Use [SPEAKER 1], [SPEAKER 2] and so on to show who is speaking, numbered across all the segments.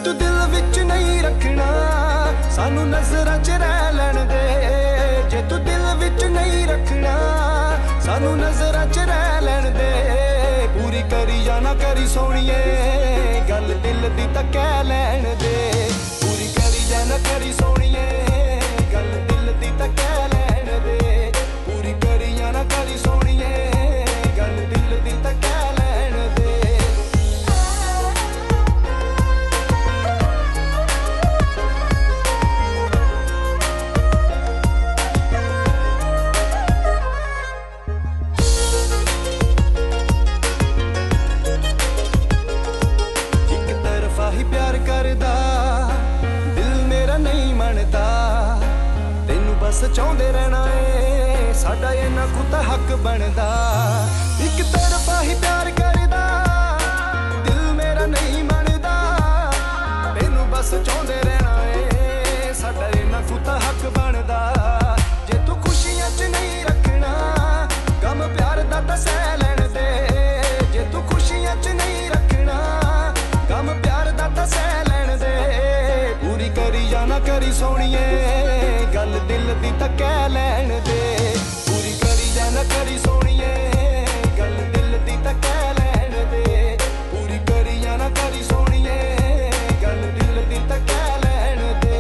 [SPEAKER 1] तू दिल विच नहीं रखना सानू नजरां च रह लैण दे। जे तू दिल विच नहीं रखना सानू नजरां च रह लैण दे। पूरी करी जाना करी सोहणीए गल दिल दी तां कह लैण दे। पूरी करी जाना करी सोहणीए गल दिल दी तां कह लैण दे। पूरी करी जाना करी सोहणीए गल दिल दी तां कह लैण दे। प्यार करदा दिल मेरा नहीं मनदा तेनू बस चाहुंदे रहना ए साडा इन्ना कुत्ता हक बनदा। इक तरफा ही प्यार करदा दिल मेरा नहीं मनदा तेनू बस चाहुंदे रहना ए साडा इन्ना कुत्ता हक बनदा। जे तू खुशियां च नहीं रखना गम प्यार दा तां सह लैण दे। जे तू खुशियां च नहीं रखना गम प्यार दा तां सह लैण दे। पूरी करी जाना करी सोहणीए गल दिल दी तां कह लैण दे। पूरी करी जाना करी सोहणीए गल दिल दी तां कह लैण दे। पूरी करी जाना करी सोहणीए गल दिल दी तां कह लैण दे।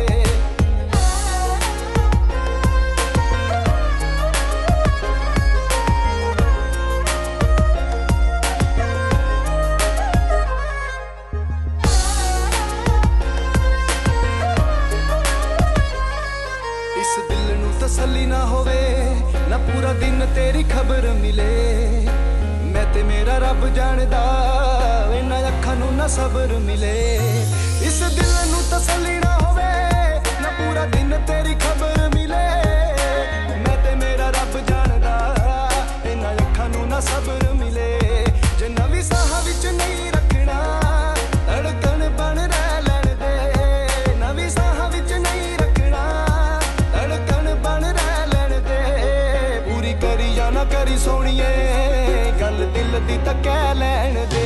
[SPEAKER 1] इस दिल नू तसल्ली ना होवे ना पूरा दिन तेरी खबर मिले। मैं ते मेरा रब जानदा इन्हां अखां नू ना सबर मिले। इस दिल नू तसल्ली ना होवे ना पूरा दिन तेरी खबर मिले। मैं ते मेरा रब जानदा इन्हां अखां नू ना सबर मिले। जे नवीं साह विच नहीं रखना धड़कन बन रह लैण दे। नवीं साह विच नहीं रखना धड़कन बन रह लैण दे। पूरी करी जाना करी सोहणीए गल दिल दी तां कह लैण दे।